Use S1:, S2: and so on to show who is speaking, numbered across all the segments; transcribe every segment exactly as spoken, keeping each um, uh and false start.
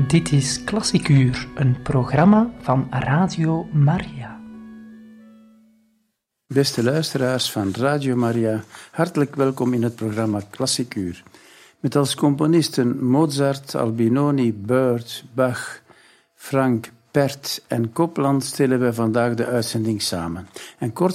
S1: Dit is Klassiek Uur, een programma van Radio Maria.
S2: Beste luisteraars van Radio Maria, hartelijk welkom in het programma Klassiek Uur. Met als componisten Mozart, Albinoni, Byrd, Bach, Frank, Pärt en Copland stellen wij vandaag de uitzending samen. En kort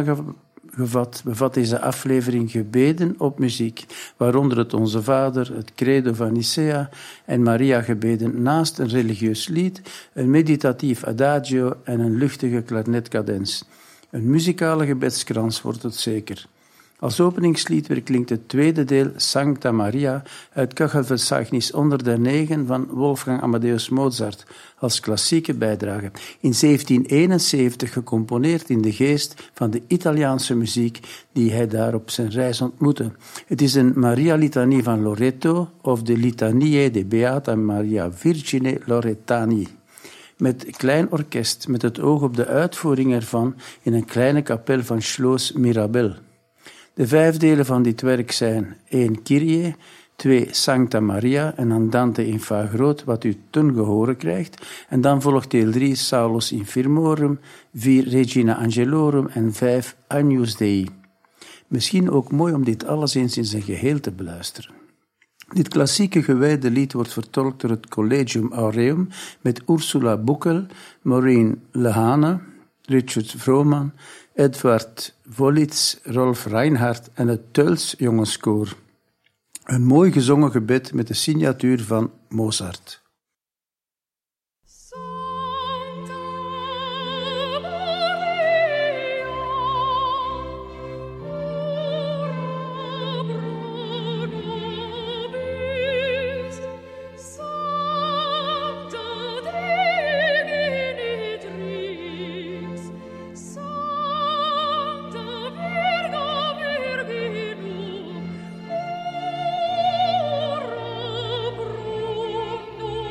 S2: samengevat bevat deze aflevering gebeden op muziek, waaronder het Onze Vader, het Credo van Nicea en Maria-gebeden naast een religieus lied, een meditatief adagio en een luchtige klarnetcadens. Een muzikale gebedskrans wordt het zeker. Als openingslied verklinkt het tweede deel Sancta Maria uit Kachelverzeichnis honderdnegen van Wolfgang Amadeus Mozart als klassieke bijdrage, in zeventien eenenzeventig gecomponeerd in de geest van de Italiaanse muziek die hij daar op zijn reis ontmoette. Het is een Maria-litanie van Loreto of de Litanie de Beata Maria Virgine Loretani. Met klein orkest, met het oog op de uitvoering ervan in een kleine kapel van Schloss Mirabel. De vijf delen van dit werk zijn één Kyrie, twee Sancta Maria en Andante in Fa groot, wat u ten gehore krijgt, en dan volgt deel drie Saulus Infirmorum, vier Regina Angelorum en vijf Agnus Dei. Misschien ook mooi om dit alles eens in zijn geheel te beluisteren. Dit klassieke gewijde lied wordt vertolkt door het Collegium Aureum met Ursula Buckel, Maureen Lehane, Richard Vrooman, Edward Wolitz, Rolf Reinhardt en het Teuls Jongenskoor. Een mooi gezongen gebed met de signatuur van Mozart.
S3: No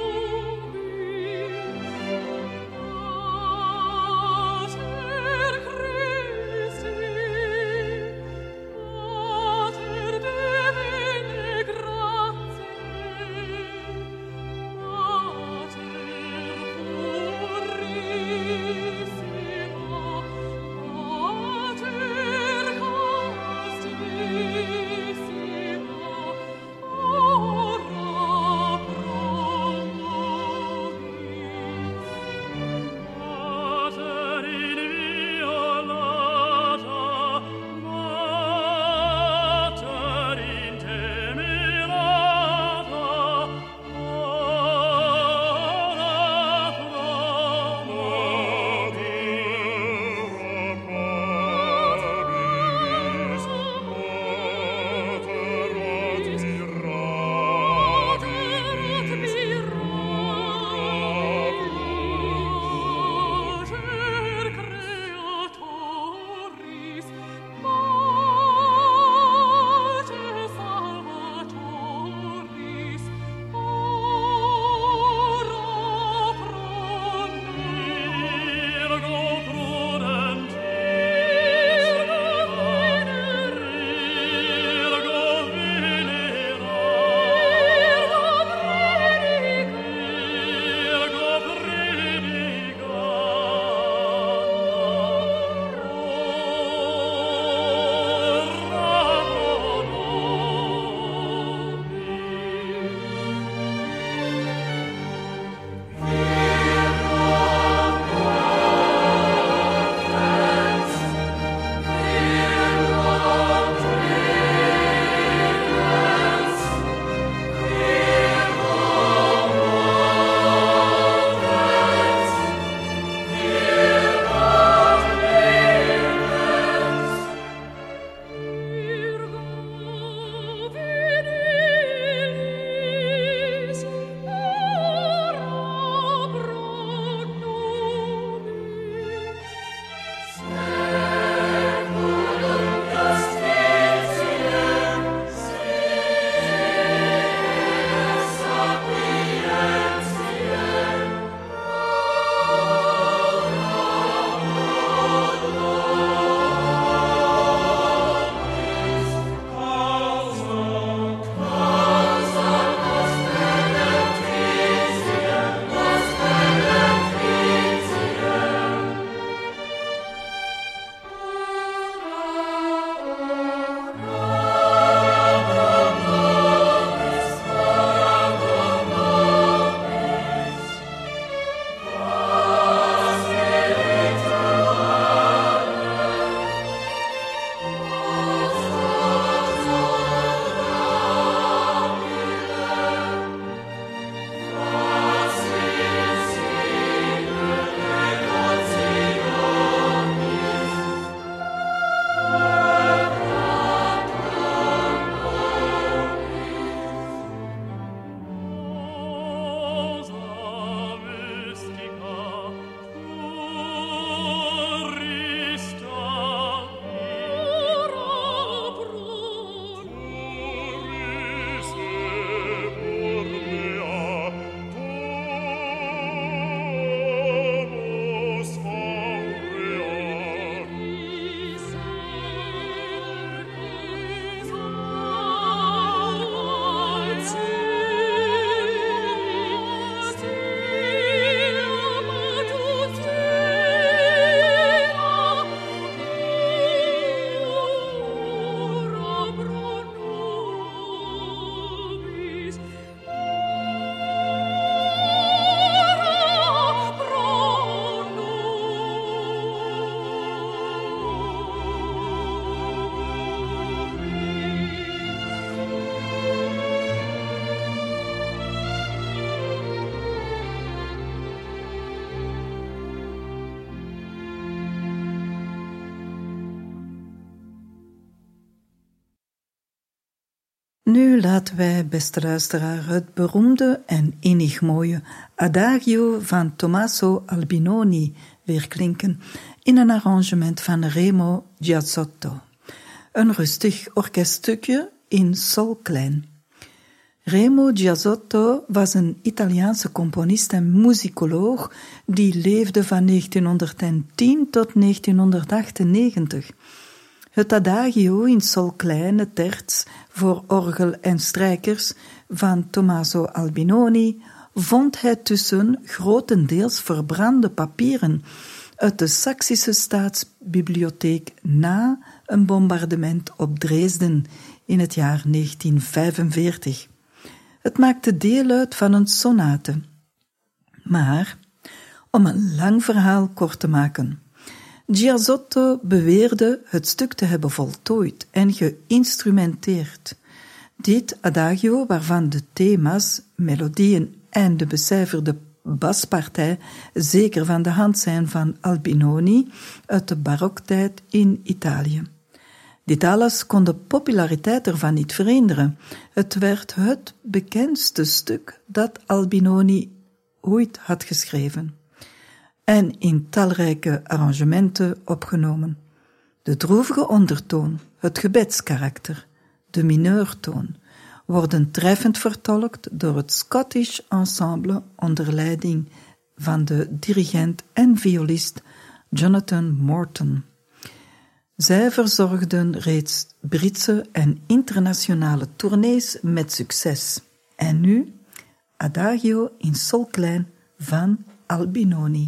S3: Nu laten wij, beste luisteraar, het beroemde en innig mooie Adagio van Tommaso Albinoni weer klinken in een arrangement van Remo Giazzotto. Een rustig orkeststukje in sol klein. Remo Giazzotto was een Italiaanse componist en muzikoloog die leefde van negentienhonderdtien tot negentienhonderdachtennegentig. Het Adagio in sol klein, het terts voor orgel en strijkers van Tommaso Albinoni, vond hij tussen grotendeels verbrande papieren uit de Saksische Staatsbibliotheek na een bombardement op Dresden in het jaar negentien vijfenveertig. Het maakte deel uit van een sonate. Maar, om een lang verhaal kort te maken, Giazzotto beweerde het stuk te hebben voltooid en geïnstrumenteerd. Dit adagio, waarvan de thema's, melodieën en de becijferde baspartij zeker van de hand zijn van Albinoni uit de baroktijd in Italië. Dit alles kon de populariteit ervan niet verhinderen. Het werd het bekendste stuk dat Albinoni ooit had geschreven en in talrijke arrangementen opgenomen. De droevige ondertoon, het gebedskarakter, de mineurtoon, worden treffend vertolkt door het Scottish Ensemble onder leiding van de dirigent en violist Jonathan Morton. Zij verzorgden reeds Britse en internationale tournees met succes. En nu Adagio in sol klein van Albinoni.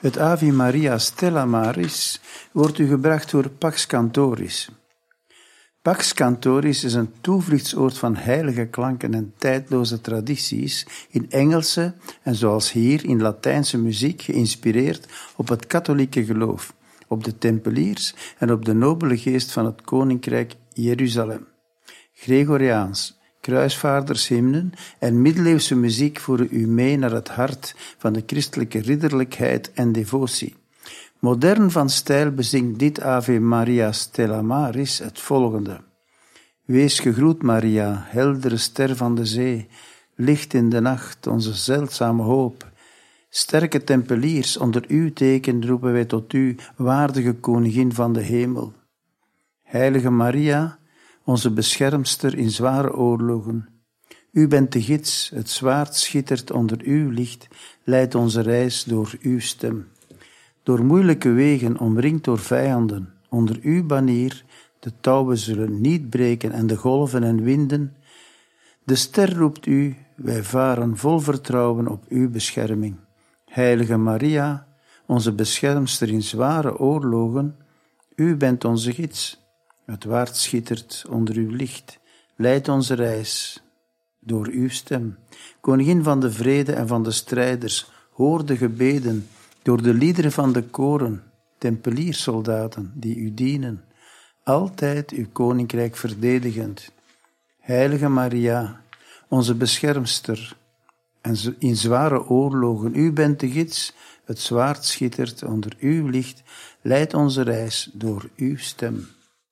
S2: Het Ave Maria Stella Maris wordt u gebracht door Pax Cantoris. Pax Cantoris is een toevluchtsoord van heilige klanken en tijdloze tradities in Engelse en zoals hier in Latijnse muziek geïnspireerd op het katholieke geloof, op de tempeliers en op de nobele geest van het koninkrijk Jeruzalem. Gregoriaans, kruisvaardershymnen en middeleeuwse muziek voeren u mee naar het hart van de christelijke ridderlijkheid en devotie. Modern van stijl bezingt dit Ave Maria Stella Maris het volgende. Wees gegroet, Maria, heldere ster van de zee, licht in de nacht, onze zeldzame hoop. Sterke tempeliers, onder uw teken roepen wij tot u, waardige koningin van de hemel. Heilige Maria, onze beschermster in zware oorlogen. U bent de gids, het zwaard schittert onder uw licht, leidt onze reis door uw stem. Door moeilijke wegen, omringd door vijanden, onder uw banier, de touwen zullen niet breken en de golven en winden. De ster roept u, wij varen vol vertrouwen op uw bescherming. Heilige Maria, onze beschermster in zware oorlogen, u bent onze gids. Het waard schittert onder uw licht, leidt onze reis door uw stem. Koningin van de vrede en van de strijders, hoor de gebeden door de liederen van de koren, tempelierssoldaten die u dienen, altijd uw koninkrijk verdedigend. Heilige Maria, onze beschermster, en in zware oorlogen, u bent de gids, het zwaard schittert onder uw licht, leidt onze reis door uw stem.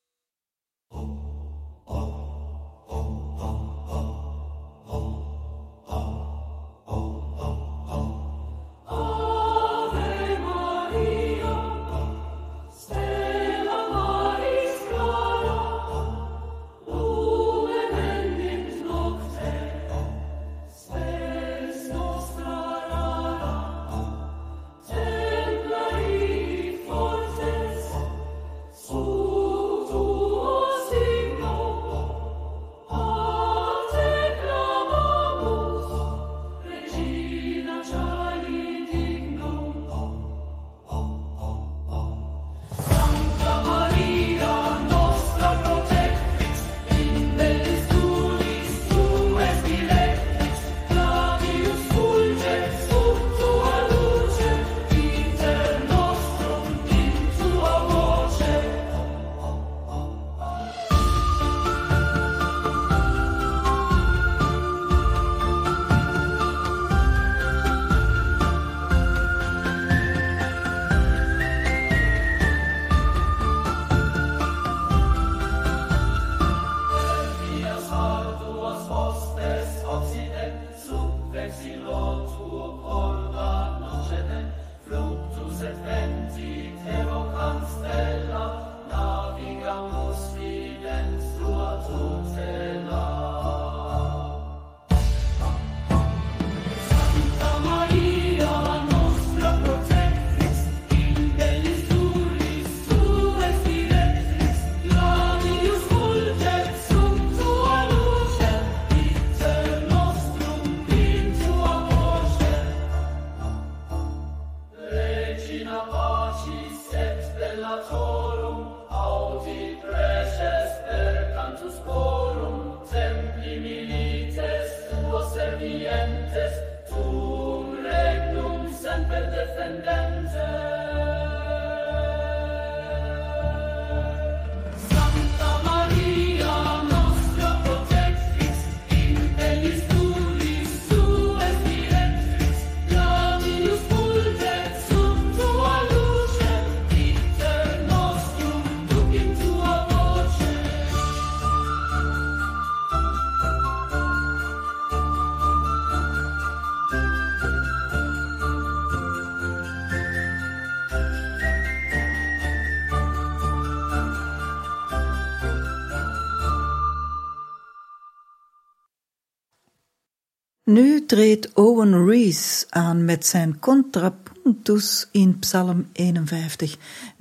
S3: Nu treedt Owen Rees aan met zijn contrapuntus in Psalm eenenvijftig,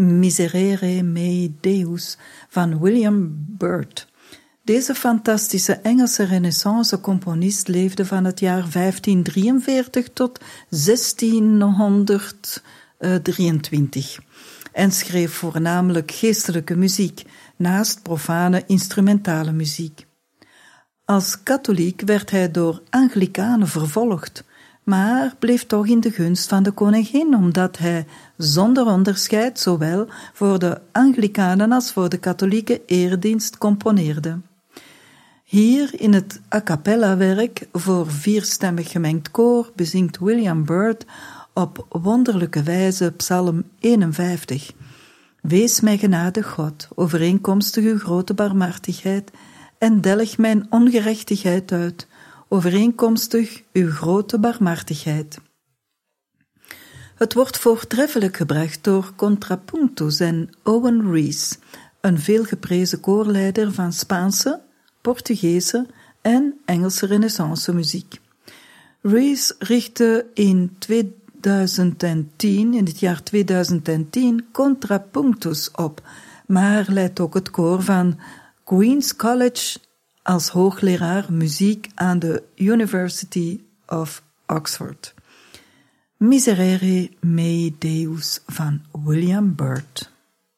S3: Miserere mei Deus, van William Byrd. Deze fantastische Engelse renaissance-componist leefde van het jaar vijftiendrieënveertig tot zestienhonderdzesendertig. drieëntwintig en schreef voornamelijk geestelijke muziek naast profane instrumentale muziek. Als katholiek werd hij door Anglikanen vervolgd, maar bleef toch in de gunst van de koningin, omdat hij zonder onderscheid zowel voor de Anglikanen als voor de katholieke eredienst componeerde. Hier in het a cappella werk voor vierstemmig gemengd koor bezingt William Byrd op wonderlijke wijze psalm eenenvijftig. Wees mij genadig, God, overeenkomstig uw grote barmhartigheid, en delg mijn ongerechtigheid uit, overeenkomstig uw grote barmhartigheid. Het wordt voortreffelijk gebracht door Contrapuntus en Owen Rees, een veelgeprezen koorleider van Spaanse, Portugese en Engelse renaissance muziek. Rees richtte in tweeduizend tien, in het jaar tweeduizend tien, Contrapuntus op, maar leidt ook het koor van Queen's College als hoogleraar muziek aan de University of Oxford. Miserere mei Deus van William Byrd.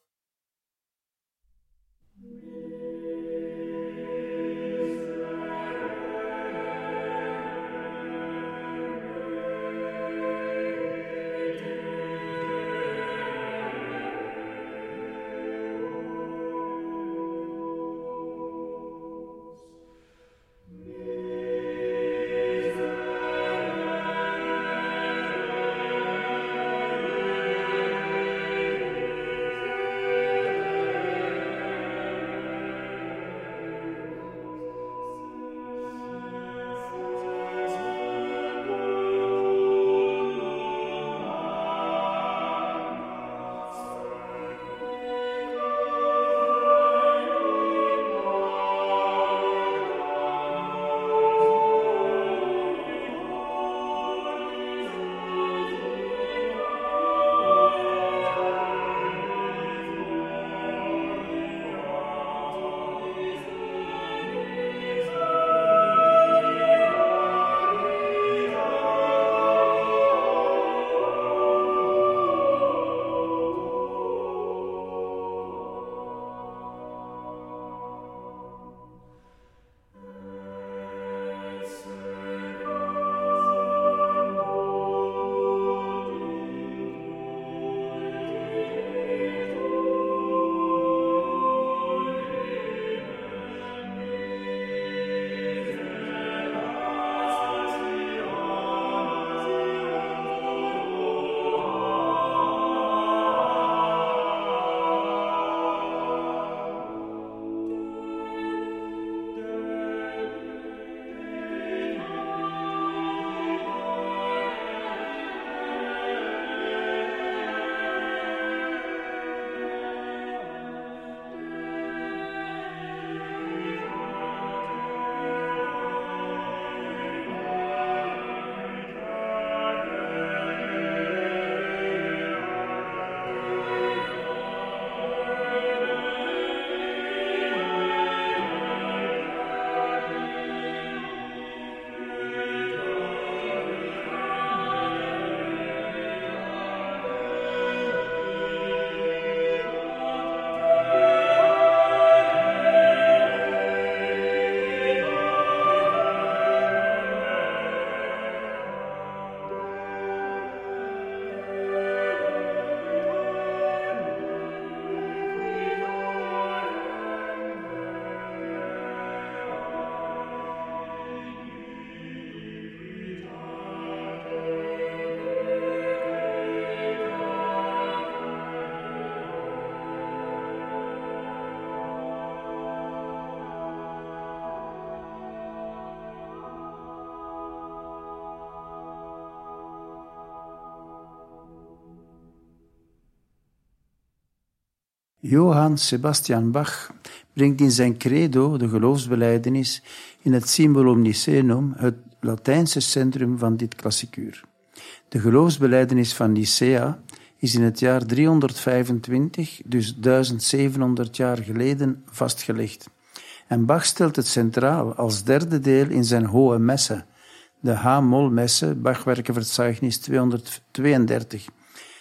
S2: Johann Sebastian Bach brengt in zijn credo, de geloofsbelijdenis, in het Symbolum Nicenum het Latijnse centrum van dit klassikuur. De geloofsbelijdenis van Nicea is in het jaar driehonderdvijfentwintig, dus duizendzevenhonderd jaar geleden, vastgelegd. En Bach stelt het centraal als derde deel in zijn Hohe Messe, de H-Mol-Messe, Bachwerkenverzeichnis tweehonderdtweeëndertig.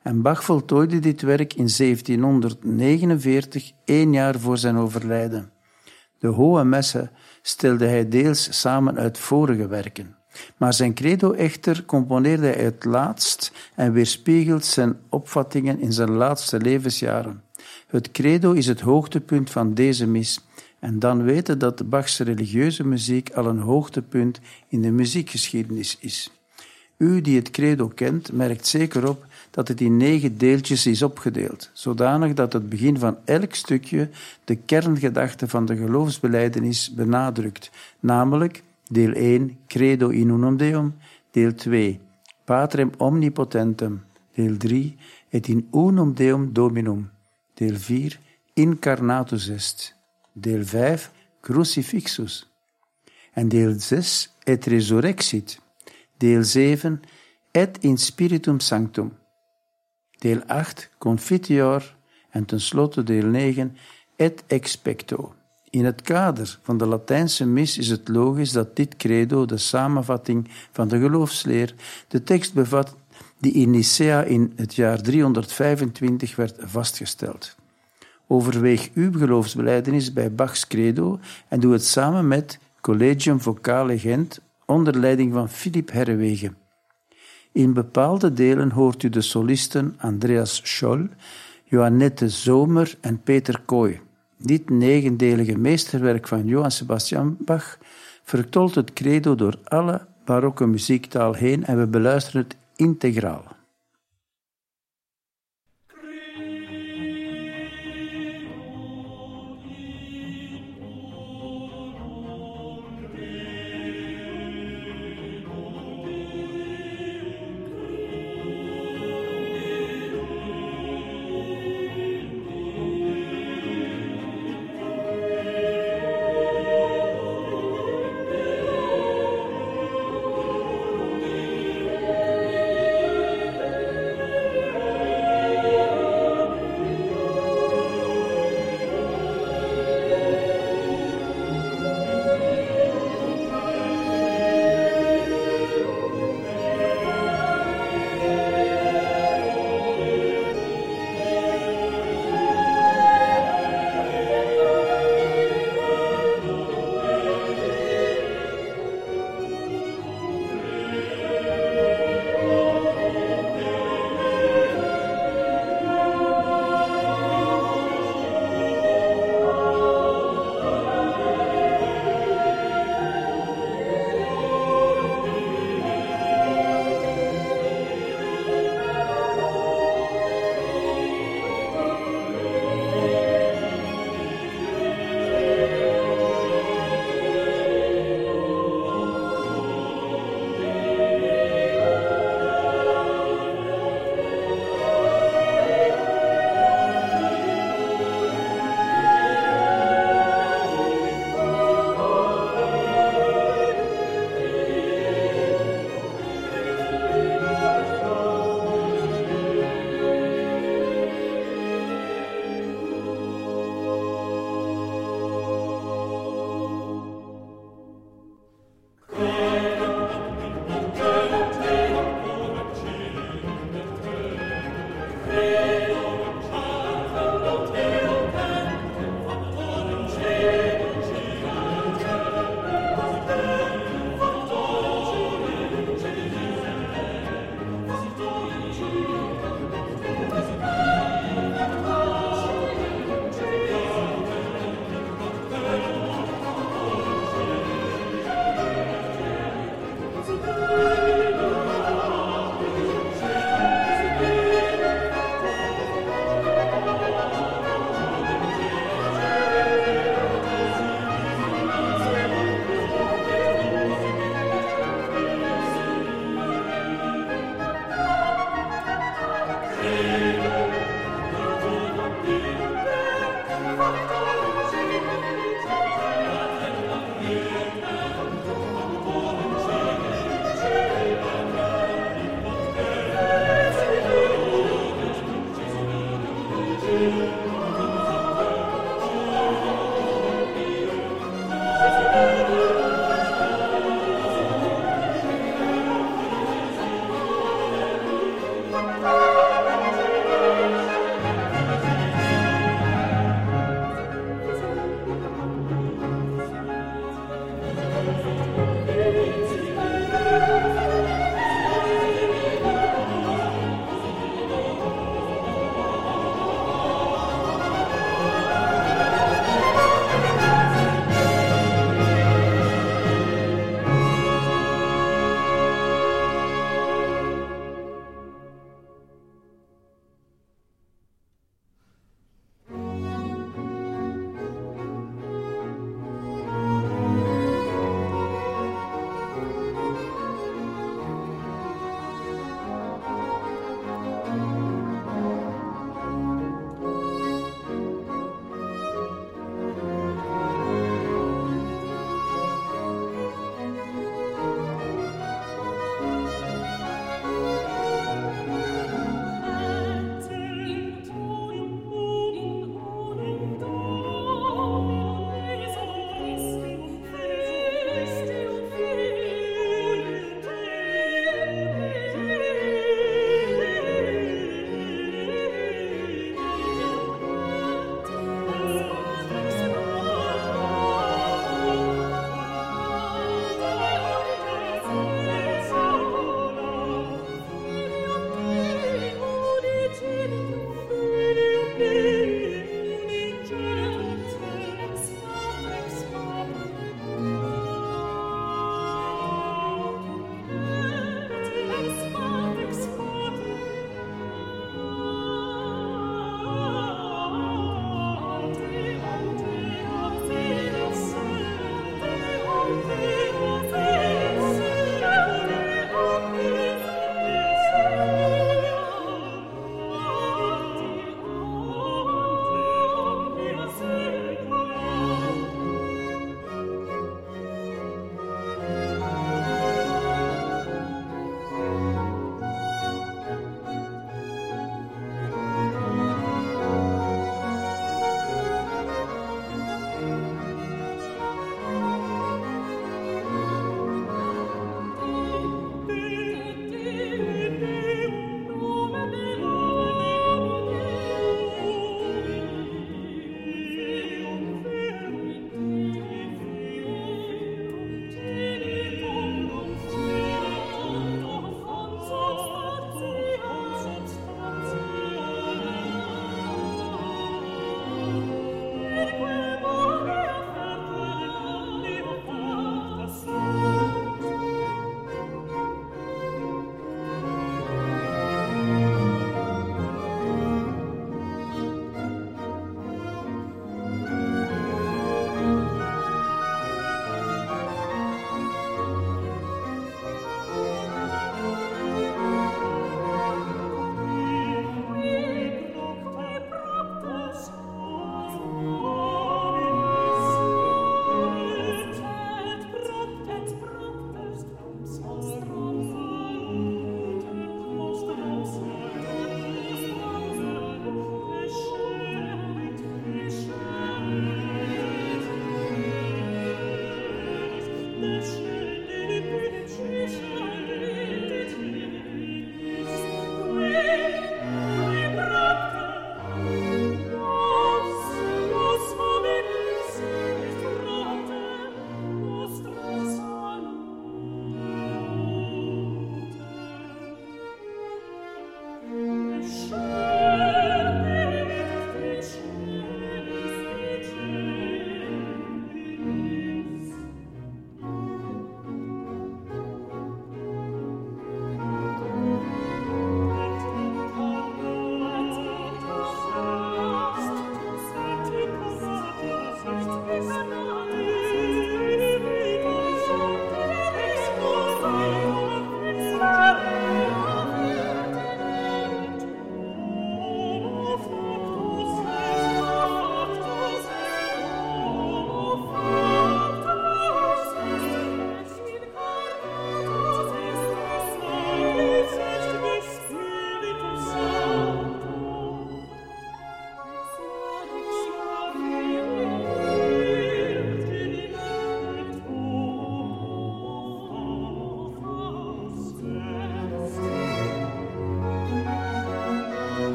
S2: En Bach voltooide dit werk in zeventienhonderdnegenenveertig, één jaar voor zijn overlijden. De Hohe Messe stelde hij deels samen uit vorige werken. Maar zijn credo echter componeerde hij het laatst en weerspiegelt zijn opvattingen in zijn laatste levensjaren. Het credo is het hoogtepunt van deze mis. En dan weten dat de Bachse religieuze muziek al een hoogtepunt in de muziekgeschiedenis is. U die het credo kent, merkt zeker op dat het in negen deeltjes is opgedeeld, zodanig dat het begin van elk stukje de kerngedachte van de geloofsbelijdenis benadrukt, namelijk deel één, Credo in unum Deum, deel twee, Patrem omnipotentem, deel drie, et in unum Deum Dominum, deel vier, Incarnatus est, deel vijf, Crucifixus, en deel zes, et Resurrexit, deel zeven, et in Spiritum Sanctum, deel acht, Confiteor, en tenslotte deel negen, et Expecto. In het kader van de Latijnse mis is het logisch dat dit credo, de samenvatting van de geloofsleer, de tekst bevat die in Nicea in het jaar driehonderdvijfentwintig werd vastgesteld. Overweeg uw geloofsbelijdenis bij Bachs credo en doe het samen met Collegium Vocale Gent onder leiding van Philipp Herreweghe. In bepaalde delen hoort u de solisten Andreas Scholl, Johannette Zomer en Peter Kooi. Dit negendelige meesterwerk van Johann Sebastian Bach vertolkt het credo door alle barokke muziektaal heen en we beluisteren het integraal.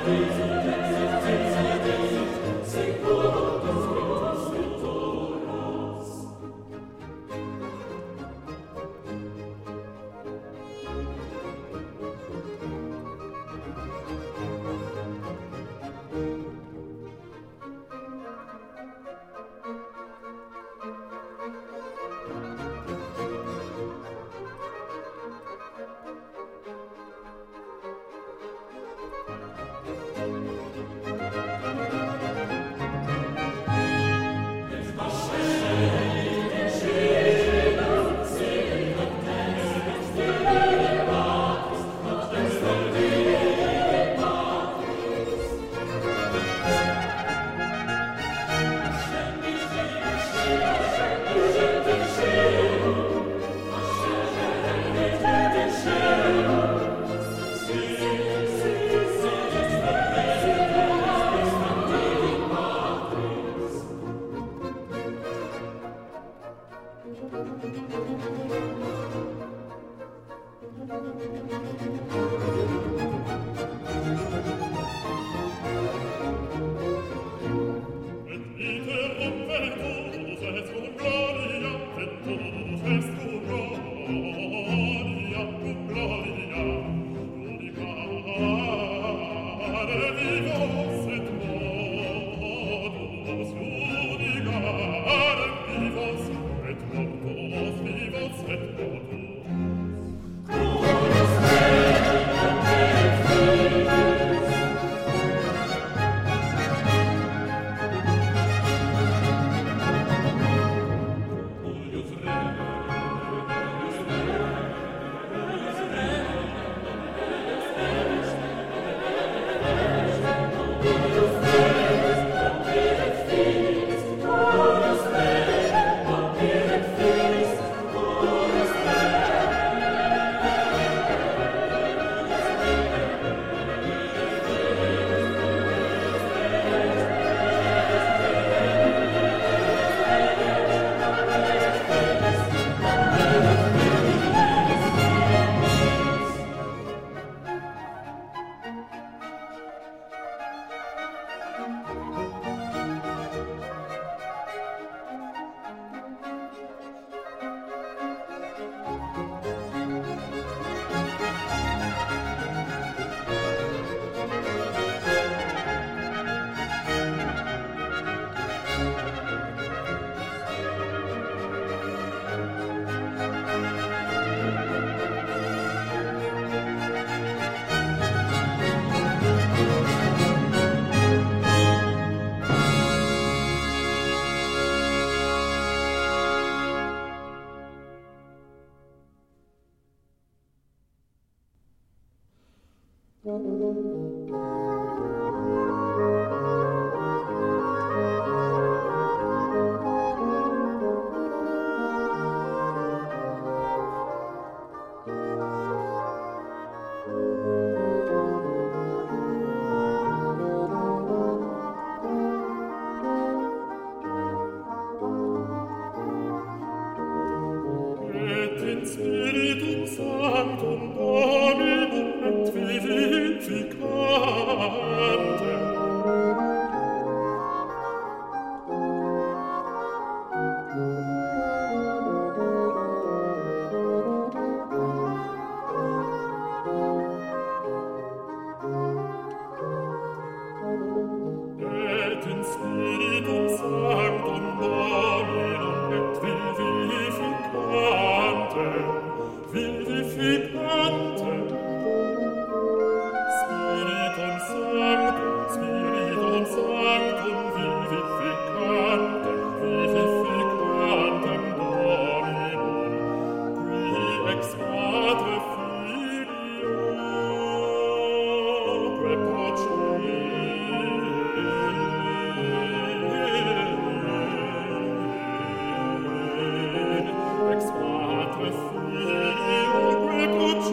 S4: Ex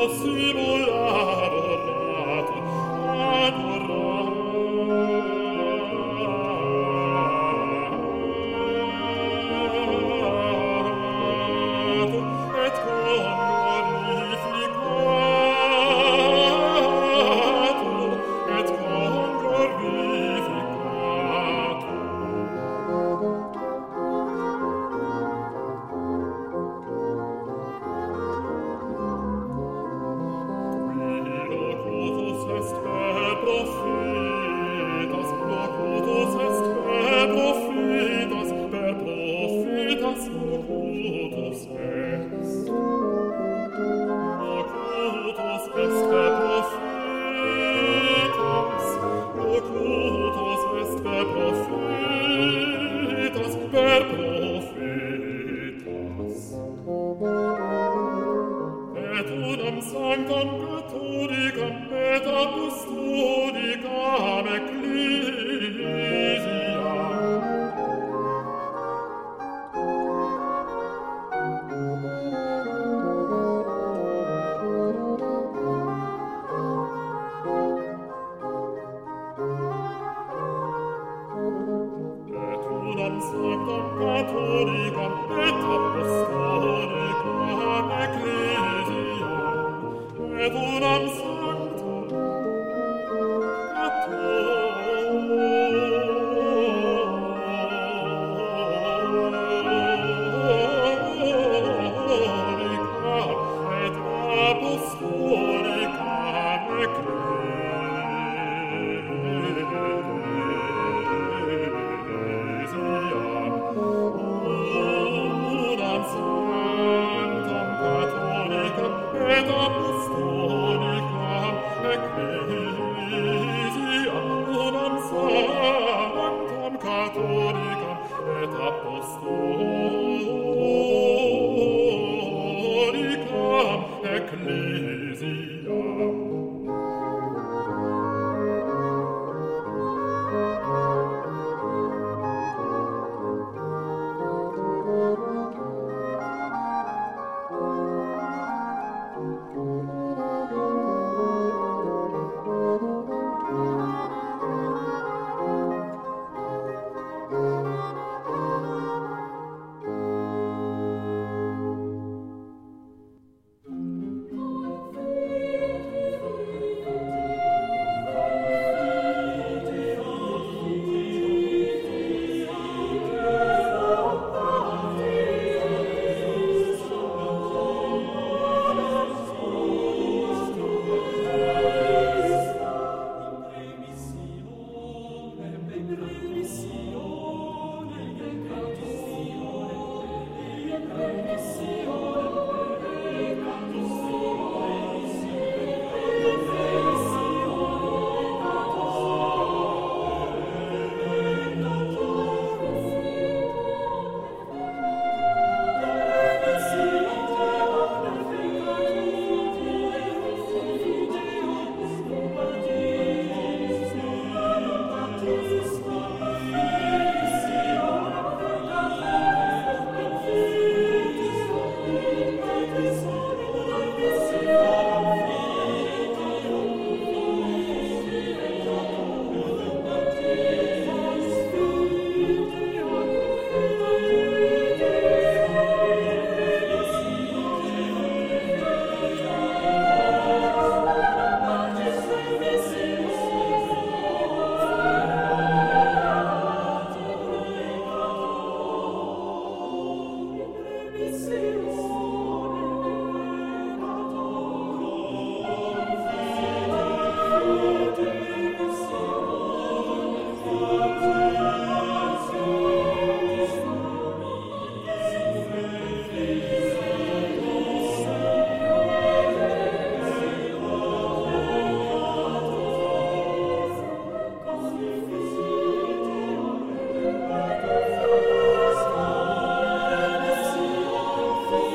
S4: Thank you.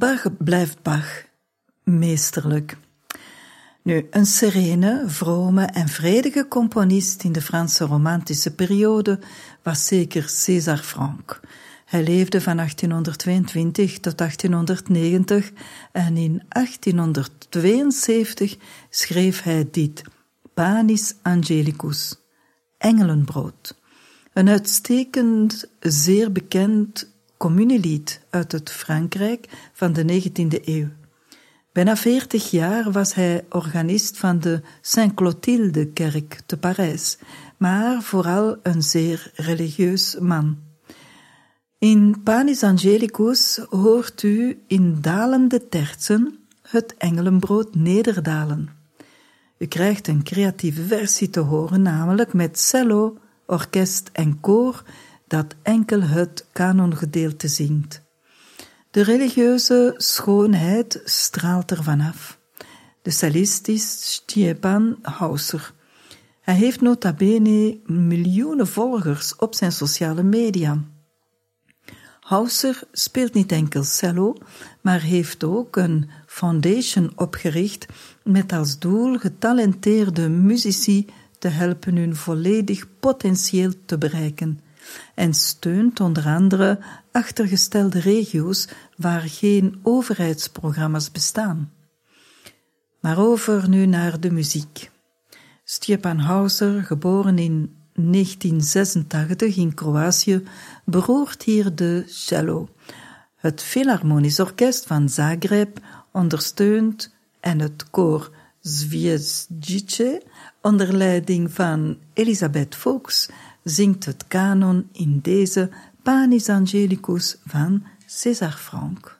S3: Bach blijft Bach, meesterlijk. Nu, een serene, vrome en vredige componist in de Franse romantische periode was zeker César Franck. Hij leefde van achttienhonderdtweeëntwintig tot achttienhonderdnegentig en in achttienhonderdtweeënzeventig schreef hij dit Panis Angelicus, engelenbrood. Een uitstekend, zeer bekend communielied uit het Frankrijk van de negentiende eeuw. Bijna veertig jaar was hij organist van de Saint-Clotilde-kerk te Parijs, maar vooral een zeer religieus man. In Panis Angelicus hoort u in dalende tertsen het engelenbrood nederdalen. U krijgt een creatieve versie te horen, namelijk met cello, orkest en koor, dat enkel het kanongedeelte zingt. De religieuze schoonheid straalt er vanaf. De cellist is Stjepan Hauser. Hij heeft nota bene miljoenen volgers op zijn sociale media. Hauser speelt niet enkel cello, maar heeft ook een foundation opgericht met als doel getalenteerde muzici te helpen hun volledig potentieel te bereiken en steunt onder andere achtergestelde regio's waar geen overheidsprogramma's bestaan. Maar over nu naar de muziek. Stjepan Hauser, geboren in negentien zesentachtig in Kroatië, beroert hier de cello. Het Philharmonisch Orkest van Zagreb ondersteunt en het koor Zvijezdice, onder leiding van Elisabeth Fuchs, zingt het kanon in deze Panis Angelicus van César Franck.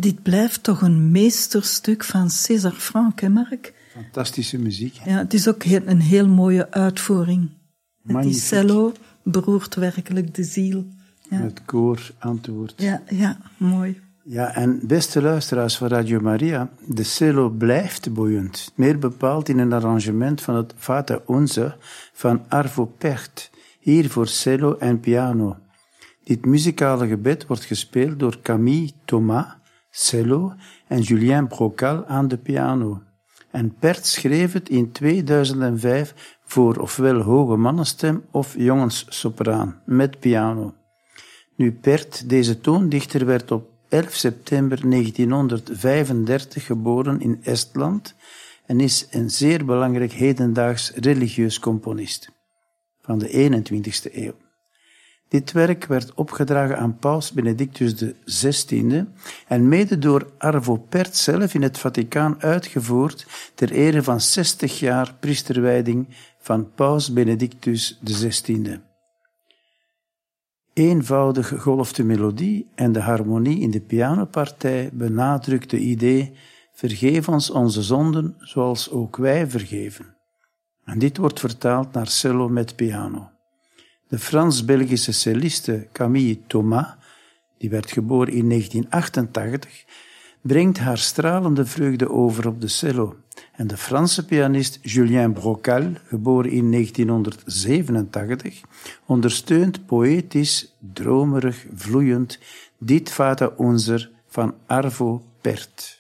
S3: dit blijft toch een meesterstuk van César Franck, hè Mark?
S2: Fantastische muziek.
S3: Ja, het is ook heel, een heel mooie uitvoering.
S2: Magnifiek.
S3: Die cello beroert werkelijk de ziel. Ja.
S2: Het koor antwoordt.
S3: Ja, ja, mooi.
S2: Ja, en beste luisteraars van Radio Maria, de cello blijft boeiend. Meer bepaald in een arrangement van het Vater Unser van Arvo Pärt, hier voor cello en piano. Dit muzikale gebed wordt gespeeld door Camille Thomas, cello, en Julien Brocal aan de piano. En Pärt schreef het in tweeduizend vijf voor ofwel hoge mannenstem of jongenssopraan, met piano. Nu Pärt, deze toondichter, werd op elf september negentienhonderdvijfendertig geboren in Estland en is een zeer belangrijk hedendaags religieus componist van de eenentwintigste eeuw. Dit werk werd opgedragen aan paus Benedictus de zestiende en mede door Arvo Pärt zelf in het Vaticaan uitgevoerd ter ere van zestig jaar priesterwijding van paus Benedictus de zestiende. Eenvoudig golft de melodie en de harmonie in de pianopartij benadrukt de idee: vergeef ons onze zonden zoals ook wij vergeven. En dit wordt vertaald naar cello met piano. De Frans-Belgische celliste Camille Thomas, die werd geboren in negentien achtentachtig, brengt haar stralende vreugde over op de cello. En de Franse pianist Julien Brocal, geboren in negentienhonderdzevenentachtig, ondersteunt poëtisch, dromerig, vloeiend dit Vater Unser van Arvo Pärt.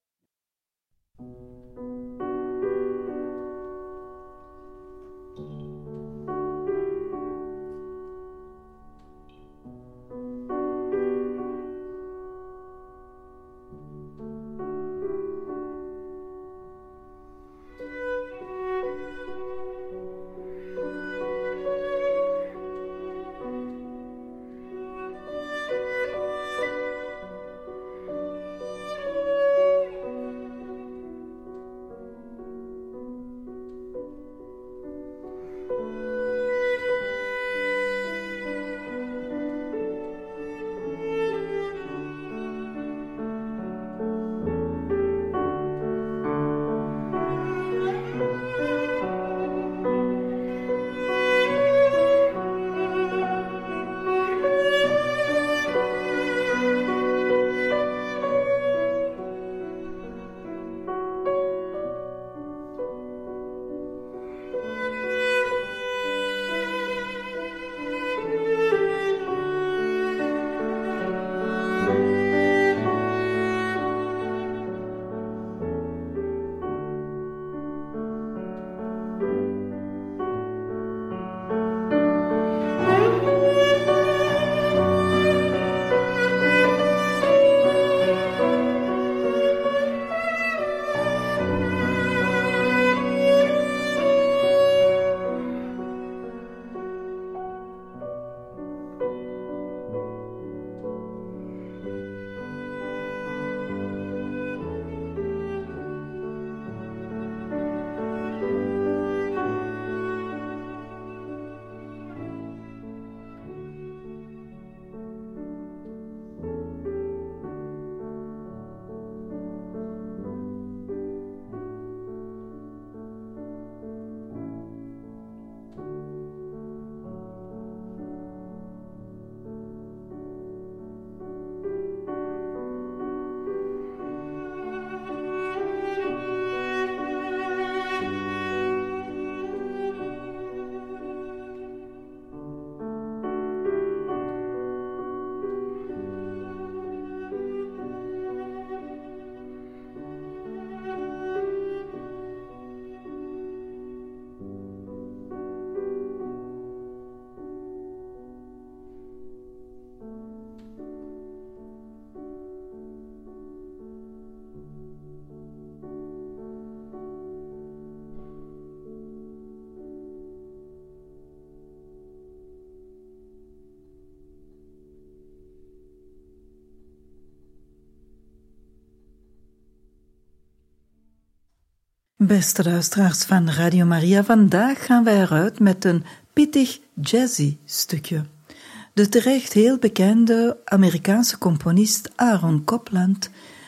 S3: Beste luisteraars van Radio Maria, vandaag gaan wij eruit met een pittig jazzy stukje. De terecht heel bekende Amerikaanse componist Aaron Copland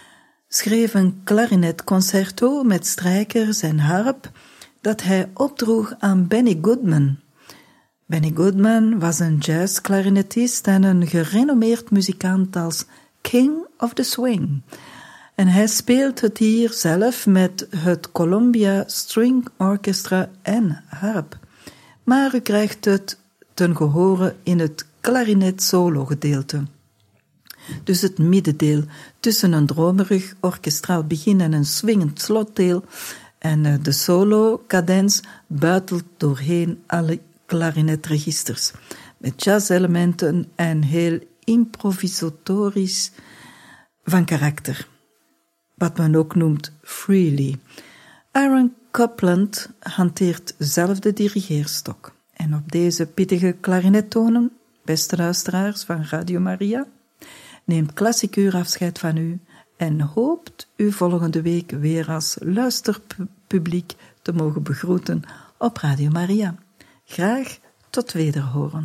S3: schreef een klarinetconcerto met strijkers en harp dat hij opdroeg aan Benny Goodman. Benny Goodman was een jazzklarinetist en een gerenommeerd muzikant als King of the Swing. En hij speelt het hier zelf met het Columbia String Orchestra en harp. Maar u krijgt het ten gehore in het klarinet solo gedeelte. Dus het middendeel tussen een dromerig orkestraal begin en een swingend slotdeel, en de solo-cadens buitelt doorheen alle klarinetregisters, met jazzelementen en heel improvisatorisch van karakter, wat men ook noemt freely. Aaron Copland hanteert zelf de dirigeerstok. En op deze pittige klarinettonen, beste luisteraars van Radio Maria, neemt Klassiek Uur afscheid van u en hoopt u volgende week weer als luisterpubliek te mogen begroeten op Radio Maria. Graag tot wederhoren.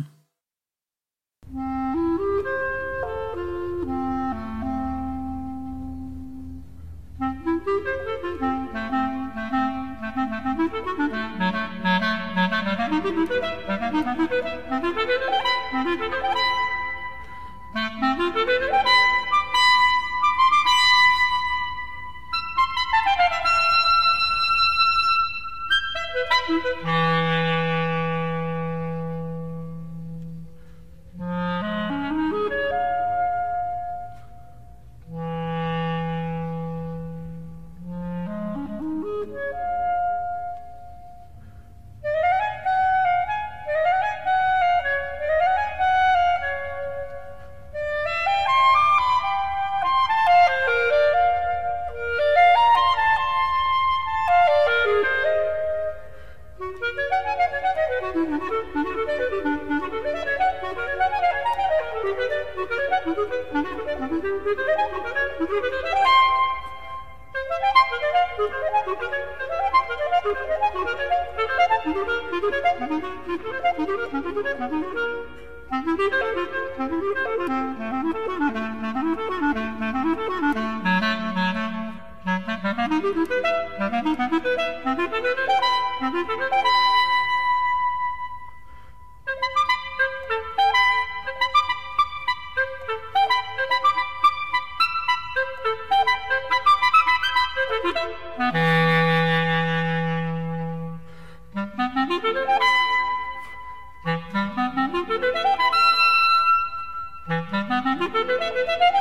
S4: Thank you.